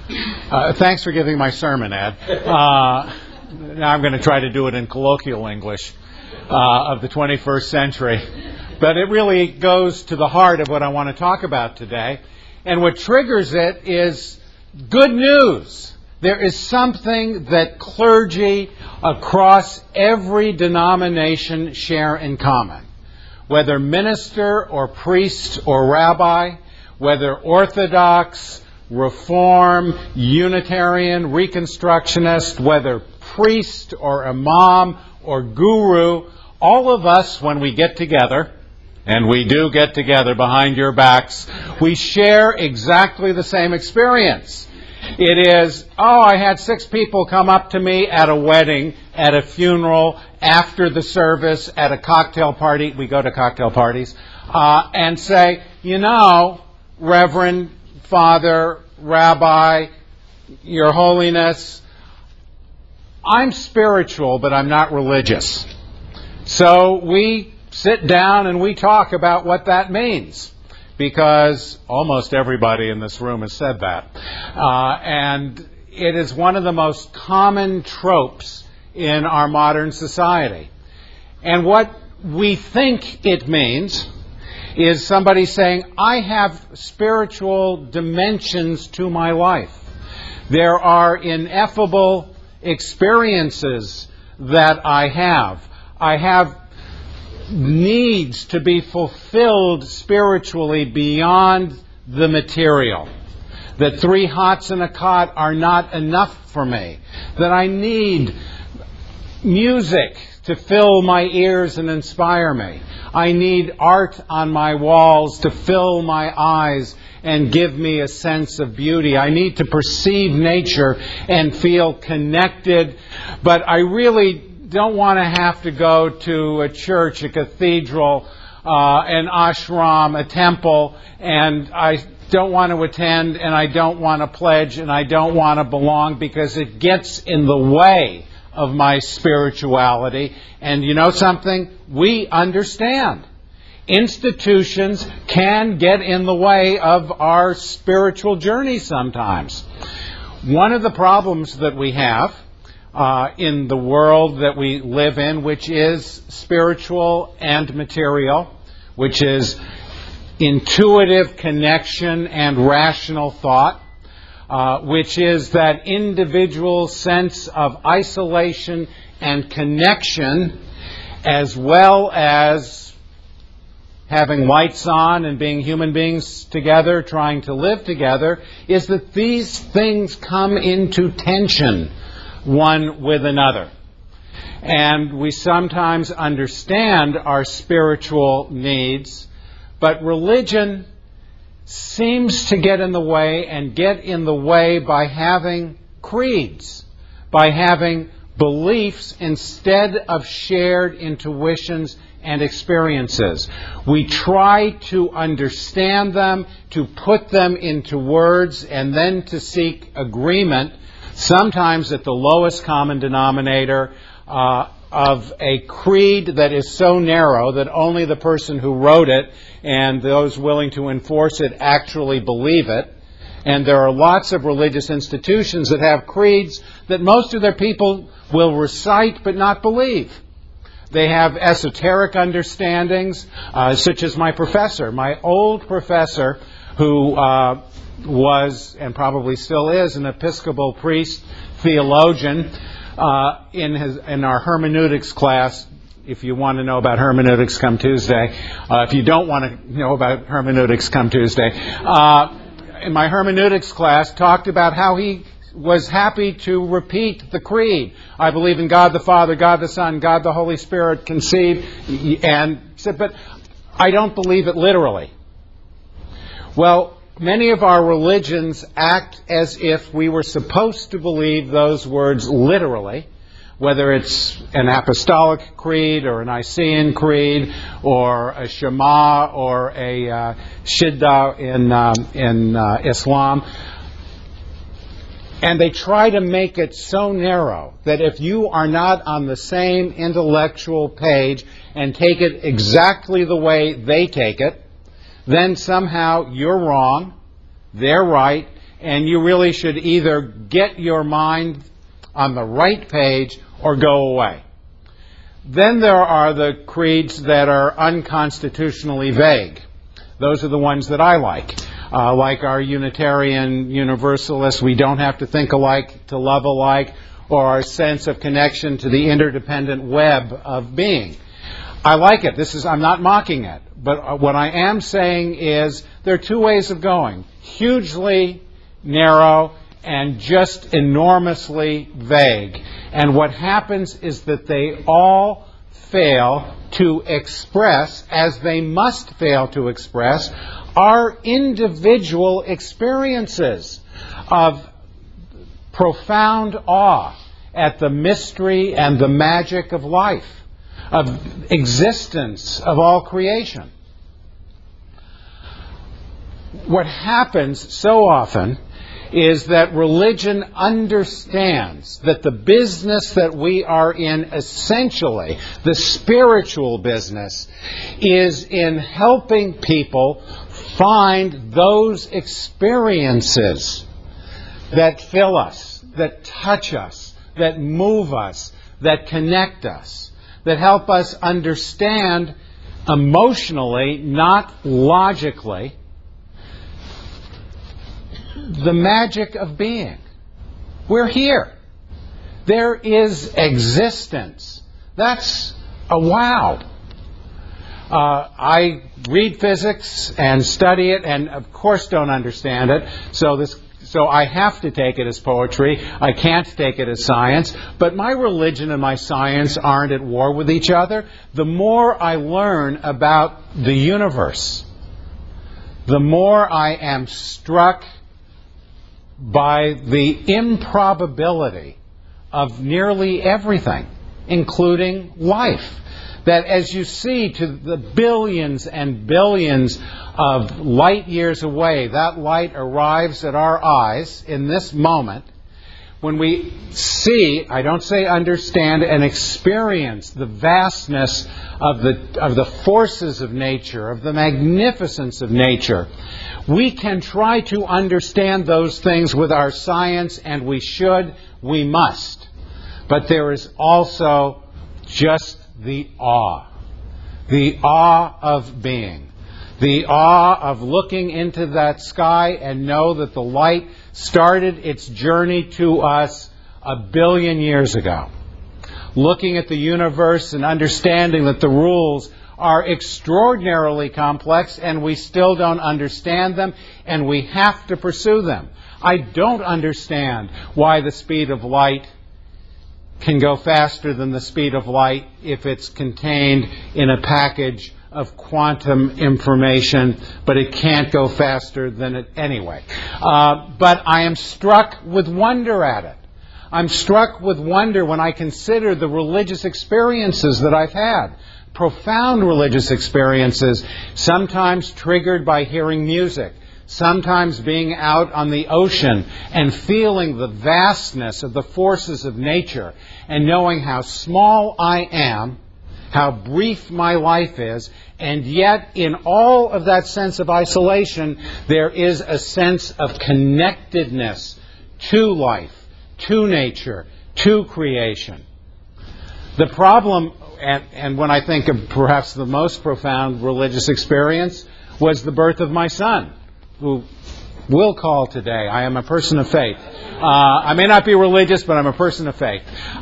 Thanks for giving my sermon, Ed. Now I'm going to try to do it in colloquial English of the 21st century. But it really goes to the heart of what I want to talk about today. And what triggers it is good news. There is something that clergy across every denomination share in common. Whether minister or priest or rabbi, whether Orthodox, Reform, Unitarian, Reconstructionist, whether priest or imam or guru, all of us, when we get together, and we do get together behind your backs, we share exactly the same experience. It is, I had 6 people come up to me at a wedding, at a funeral, after the service, at a cocktail party. We go to cocktail parties. And say, Reverend, Father, Rabbi, Your Holiness, I'm spiritual, but I'm not religious. So we sit down and we talk about what that means, because almost everybody in this room has said that. And it is one of the most common tropes in our modern society. And what we think it means is somebody saying, I have spiritual dimensions to my life. There are ineffable experiences that I have. I have needs to be fulfilled spiritually beyond the material. That 3 hots and a cot are not enough for me. That I need music to fill my ears and inspire me. I need art on my walls to fill my eyes and give me a sense of beauty. I need to perceive nature and feel connected. But I really don't want to have to go to a church, a cathedral, an ashram, a temple, and I don't want to attend, and I don't want to pledge, and I don't want to belong, because it gets in the way of my spirituality. And you know something? We understand. Institutions can get in the way of our spiritual journey sometimes. One of the problems that we have in the world that we live in, which is spiritual and material, which is intuitive connection and rational thought, which is that individual sense of isolation and connection, as well as having lights on and being human beings together, trying to live together, is that these things come into tension one with another. And we sometimes understand our spiritual needs, but religion seems to get in the way, and get in the way by having creeds, by having beliefs instead of shared intuitions and experiences. We try to understand them, to put them into words, and then to seek agreement, sometimes at the lowest common denominator of a creed that is so narrow that only the person who wrote it and those willing to enforce it actually believe it. And there are lots of religious institutions that have creeds that most of their people will recite but not believe. They have esoteric understandings, such as my professor. My old professor, who was and probably still is an Episcopal priest, theologian, in our hermeneutics class. If you want to know about hermeneutics, come Tuesday. If you don't want to know about hermeneutics, come Tuesday. In my hermeneutics class, talked about how he was happy to repeat the creed. I believe in God the Father, God the Son, God the Holy Spirit, conceived, and said, but I don't believe it literally. Well, many of our religions act as if we were supposed to believe those words literally, whether it's an apostolic creed or a Nicene creed or a Shema or a Shiddah in Islam. And they try to make it so narrow that if you are not on the same intellectual page and take it exactly the way they take it, then somehow you're wrong, they're right, and you really should either get your mind on the right page or go away. Then there are the creeds that are unconstitutionally vague. Those are the ones that I like our Unitarian Universalists, we don't have to think alike to love alike, or our sense of connection to the interdependent web of being. I like it. I'm not mocking it. But what I am saying is there are two ways of going. Hugely narrow and just enormously vague. And what happens is that they all fail to express, as they must fail to express, our individual experiences of profound awe at the mystery and the magic of life, of existence, of all creation. What happens so often is that religion understands that the business that we are in, essentially, the spiritual business, is in helping people find those experiences that fill us, that touch us, that move us, that connect us, that help us understand emotionally, not logically, the magic of being. We're here. There is existence. That's a wow. I read physics and study it and of course don't understand it. So I have to take it as poetry. I can't take it as science. But my religion and my science aren't at war with each other. The more I learn about the universe, the more I am struck by the improbability of nearly everything, including life. That as you see to the billions and billions of light years away, that light arrives at our eyes in this moment. When we see, I don't say understand, and experience the vastness of the forces of nature, of the magnificence of nature, we can try to understand those things with our science, and we should, we must. But there is also just the awe of being, the awe of looking into that sky and know that the light started its journey to us 1 billion years ago. Looking at the universe and understanding that the rules are extraordinarily complex and we still don't understand them and we have to pursue them. I don't understand why the speed of light can go faster than the speed of light if it's contained in a package of quantum information, but it can't go faster than it anyway. But I am struck with wonder at it. I'm struck with wonder when I consider the religious experiences that I've had. Profound religious experiences, sometimes triggered by hearing music, sometimes being out on the ocean and feeling the vastness of the forces of nature and knowing how small I am, how brief my life is, and yet in all of that sense of isolation, there is a sense of connectedness to life, to nature, to creation. The problem, and when I think of perhaps the most profound religious experience, was the birth of my son, who will call today. I am a person of faith. I may not be religious, but I'm a person of faith.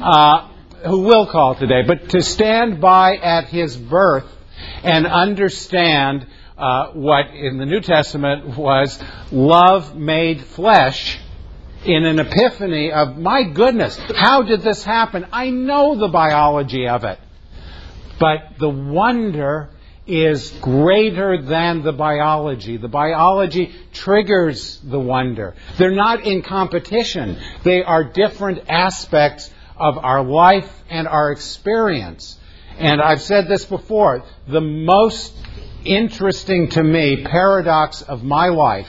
Who will call today. But to stand by at his birth and understand what in the New Testament was love made flesh in an epiphany of, my goodness, how did this happen? I know the biology of it. But the wonder is greater than the biology. The biology triggers the wonder. They're not in competition. They are different aspects of our life and our experience. And I've said this before, the most interesting to me paradox of my life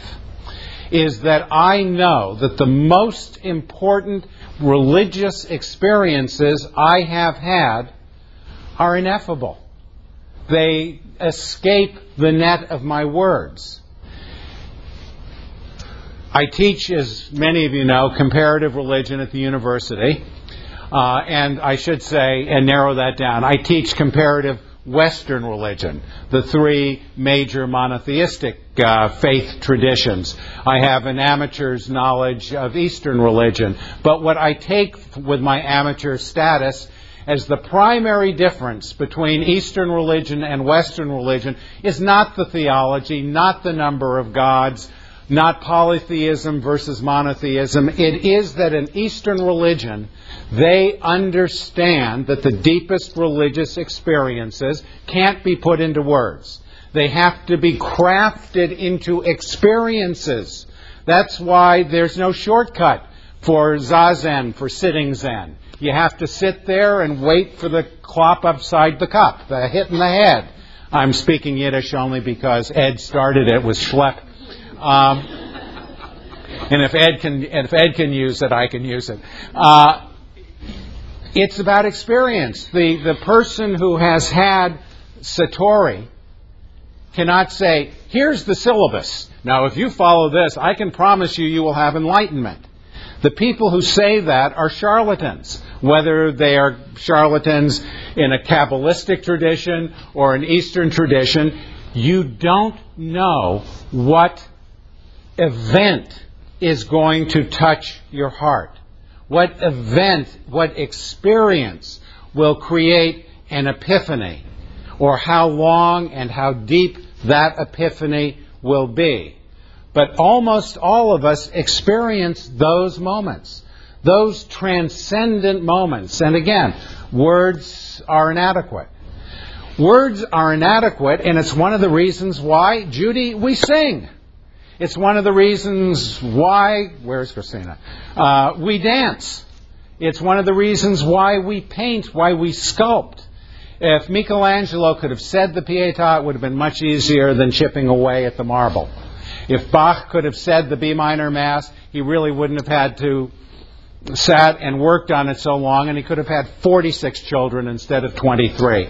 is that I know that the most important religious experiences I have had are ineffable. They escape the net of my words. I teach, as many of you know, comparative religion at the university. And I should say, and narrow that down, I teach comparative Western religion, the three major monotheistic faith traditions. I have an amateur's knowledge of Eastern religion. But what I take with my amateur status as the primary difference between Eastern religion and Western religion is not the theology, not the number of gods, not polytheism versus monotheism. It is that in Eastern religion, they understand that the deepest religious experiences can't be put into words. They have to be crafted into experiences. That's why there's no shortcut for Zazen, for sitting Zen. You have to sit there and wait for the clop upside the cup, the hit in the head. I'm speaking Yiddish only because Ed started it with Schlepp. And if Ed can use it, I can use it. It's about experience. The person who has had Satori cannot say, here's the syllabus. Now, if you follow this, I can promise you will have enlightenment. The people who say that are charlatans, whether they are charlatans in a Kabbalistic tradition or an Eastern tradition. You don't know what event is going to touch your heart. What event, what experience will create an epiphany, or how long and how deep that epiphany will be. But almost all of us experience those moments, those transcendent moments. And again, words are inadequate. Words are inadequate, and it's one of the reasons why, Judy, we sing. It's one of the reasons why, where's Christina? We dance. It's one of the reasons why we paint, why we sculpt. If Michelangelo could have said the Pietà, it would have been much easier than chipping away at the marble. If Bach could have said the B minor Mass, he really wouldn't have had to sat and worked on it so long, and he could have had 46 children instead of 23.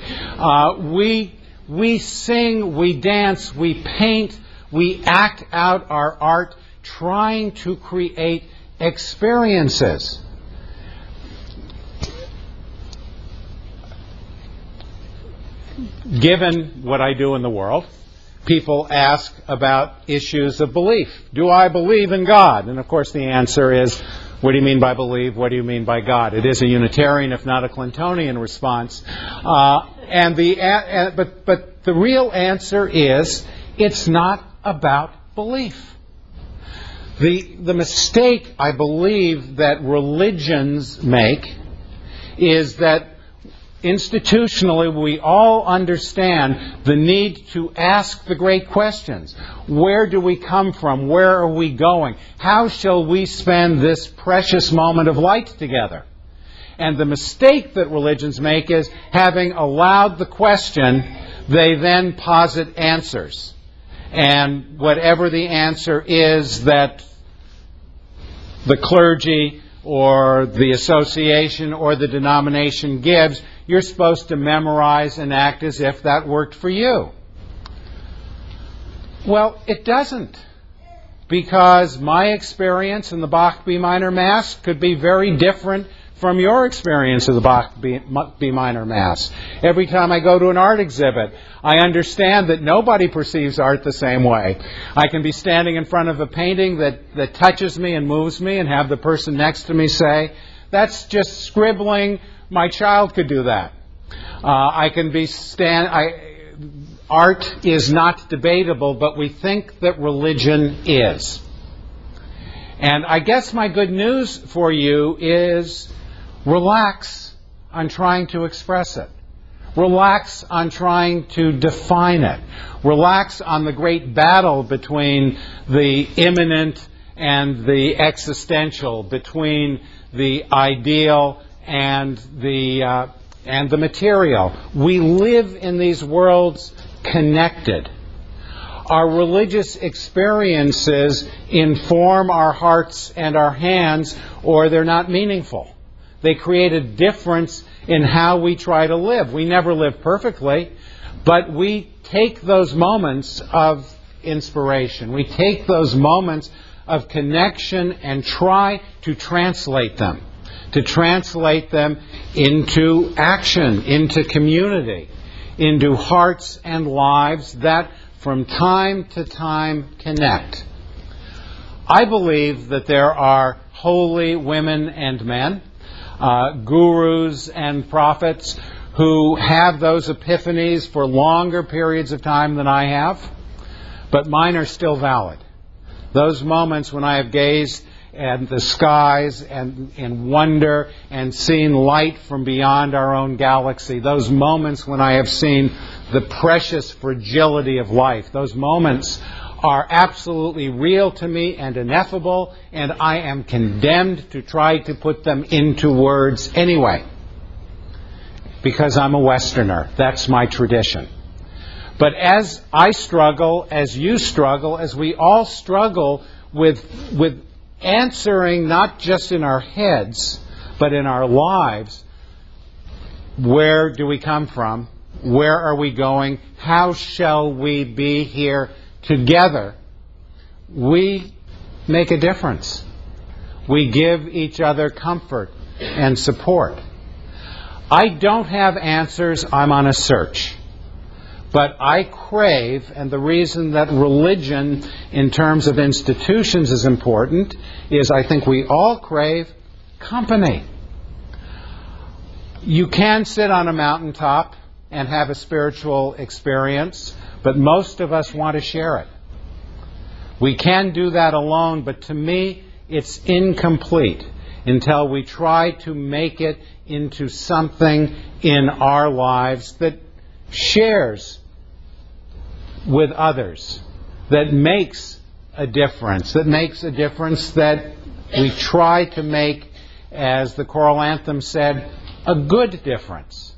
We sing, we dance, we paint, we act out our art trying to create experiences. Given what I do in the world, people ask about issues of belief. Do I believe in God? And of course the answer is, what do you mean by believe? What do you mean by God? It is a Unitarian, if not a Clintonian response. But the real answer is, it's not about belief. The mistake I believe that religions make is that institutionally we all understand the need to ask the great questions. Where do we come from? Where are we going? How shall we spend this precious moment of light together? And the mistake that religions make is, having allowed the question, they then posit answers. And whatever the answer is that the clergy or the association or the denomination gives, you're supposed to memorize and act as if that worked for you. Well, it doesn't. Because my experience in the Bach B minor Mass could be very different from your experience of the Bach B minor Mass. Every time I go to an art exhibit, I understand that nobody perceives art the same way. I can be standing in front of a painting that touches me and moves me, and have the person next to me say, that's just scribbling, my child could do that. Art is not debatable, but we think that religion is. And I guess my good news for you is, relax on trying to express it. Relax on trying to define it. Relax on the great battle between the immanent and the existential, between the ideal and the material. We live in these worlds connected. Our religious experiences inform our hearts and our hands, or they're not meaningful. They create a difference in how we try to live. We never live perfectly, but we take those moments of inspiration. We take those moments of connection and try to translate them into action, into community, into hearts and lives that from time to time connect. I believe that there are holy women and men, gurus and prophets who have those epiphanies for longer periods of time than I have, but mine are still valid. Those moments when I have gazed at the skies and in wonder and seen light from beyond our own galaxy, those moments when I have seen the precious fragility of life, those moments are absolutely real to me and ineffable, and I am condemned to try to put them into words anyway, because I'm a Westerner. That's my tradition. But as I struggle, as you struggle, as we all struggle with answering, not just in our heads, but in our lives, where do we come from? Where are we going? How shall we be here together? We make a difference. We give each other comfort and support. I don't have answers. I'm on a search. But I crave, and the reason that religion in terms of institutions is important is I think we all crave company. You can sit on a mountaintop and have a spiritual experience, but most of us want to share it. We can do that alone, but to me it's incomplete until we try to make it into something in our lives that shares with others, that makes a difference, that we try to make, as the choral anthem said, a good difference.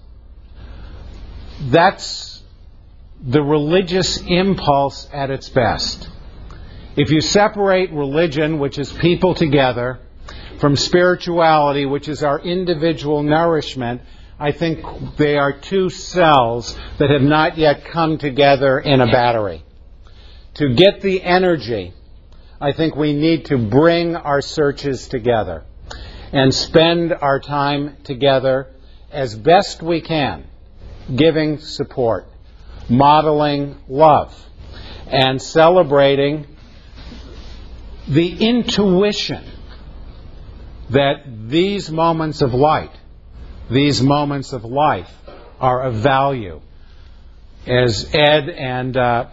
That's the religious impulse at its best. If you separate religion, which is people together, from spirituality, which is our individual nourishment, I think they are two cells that have not yet come together in a battery. To get the energy, I think we need to bring our searches together and spend our time together as best we can, giving support, modeling love, and celebrating the intuition that these moments of light, these moments of life are of value. As Ed and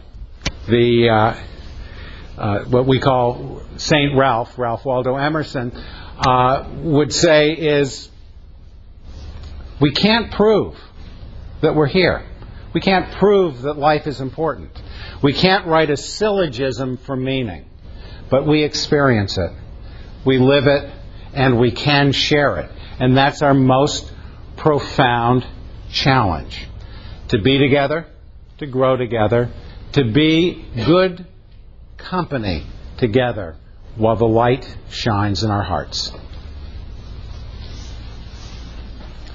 what we call Saint Ralph Waldo Emerson, would say is, we can't prove that we're here. We can't prove that life is important. We can't write a syllogism for meaning, but we experience it. We live it, and we can share it. And that's our most profound challenge. To be together, to grow together, to be good company together while the light shines in our hearts.